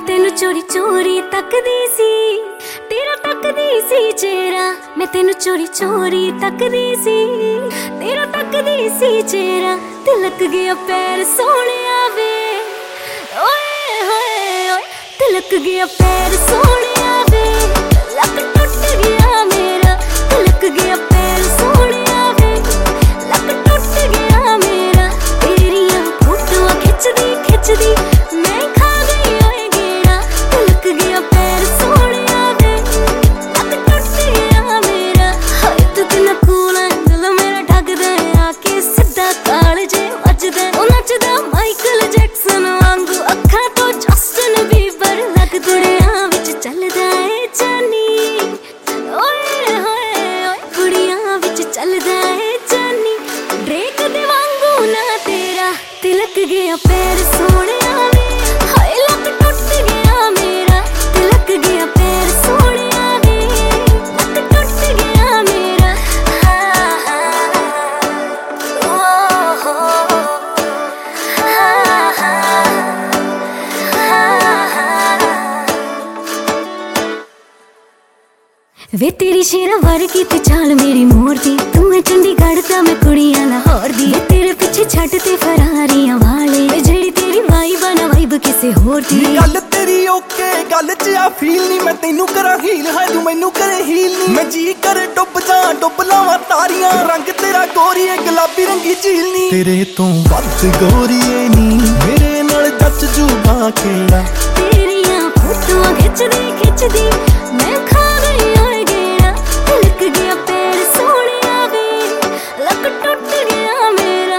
तेनू चोरी चोरी तकदी सी, तेरा तकदी सी चेहरा। मैं तेनू चोरी चोरी तकदी सी, तेरा तकदी सी चेहरा। तिलक गया पैर सोहणिया वे, ओए होए ओए तिलक गया पैर सोहणिया वे। लक टुट गया मेरा, तिलक गया पैर सोहणिया वे। लक टुट गया मेरा, तेरियां फोटोआं खिचदी खिचदी मैं खा गई ओए गेड़ा। तिलक गया पैर सोहणिया वे, लक टुट गया मेरा। हाय तू किन्ना कूल ऐ, दिल मेरा ठगदा है आके सिद्धा कालजे वजदा। ओ नचदा माइकल जैक्सन वांगू, अखां तो जस्टिन बीबर लग। दुनिया विच चलदा है जानी, ओए होए ओए कुड़ियां विच चलदा है जानी। ड्रेक दे वांगू ना तेरा, तिलक गया पैर सोहणिया वे। हाय लक टुट गया मेरा, तिलक गया पैर सोहणिया वे। लक टुट गया मेरा, हाँ हाँ ओ हो हाँ हाँ। वे तेरी शेरा वर्गी ते चाल मेरी मोर दी, तू है चंडीगढ़ दा मैं कुड़ियां लाहौर दी। वे तेरे पिछे छड्ड ते फरारियां वाले, वे जेड़ी तेरी वाइब ना वाइब किसे होर दी। गल तेरी ओके गल च आ फील नी, मैं तेनू करा हील है तू मैनू करे हील नी। मैं जी करे डुब जा डुब लावां तारियां, रंग तेरा गोरीए गुलाबी रंगी झील नी। तेरे तो वध गोरीए नी, मेरे नाल जच जूगा केड़ा। तेरियां फोटोआं खिचदी खिचदी मैं खा गई ओए गेड़ा। तिलक गया पैर सोहणिया वे, लक टुट गया मेरा।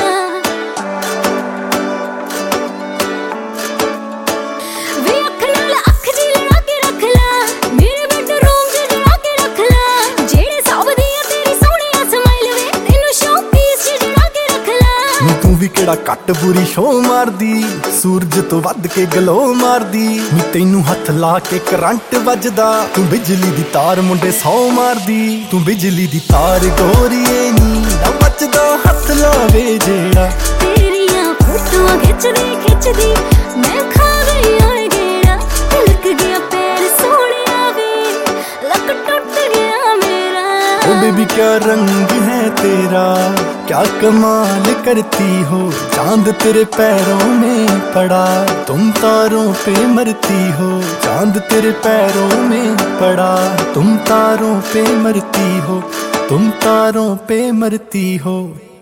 वे अख नाल अख जी लड़ा के रख ला, मेरे बेडरूम च जड़ा के रख ला। जेड़े सब दियां तेरी सोहणिया स्माइल वे, तेनू शो पीस च जड़ा के रख ला। नी तू भी केड़ा कट बुरी शो मारदी, सूरज तो वध के गलो मारदी। नी तैनू हथ ला के करंट वजदा, तू बिजली दी तार मुंडे सौ मारदी। तू बिजली दी तार गोरीए नी, ना बचदा हथ लावे जेड़ा। तेरियां फोटोआं खिचदी खिचदी मैं खा गई ओए गेड़ा। तिलक गया पैर सोहणिया वे, लक टुट गया मेरा। ओ बेबी क्या रंग है तेरा, क्या कमाल करती हो। चांद तेरे पैरों में पड़ा, तुम तारों पे मरती हो। चांद तेरे पैरों में पड़ा, तुम तारों पे मरती हो। तुम तारों पे मरती हो।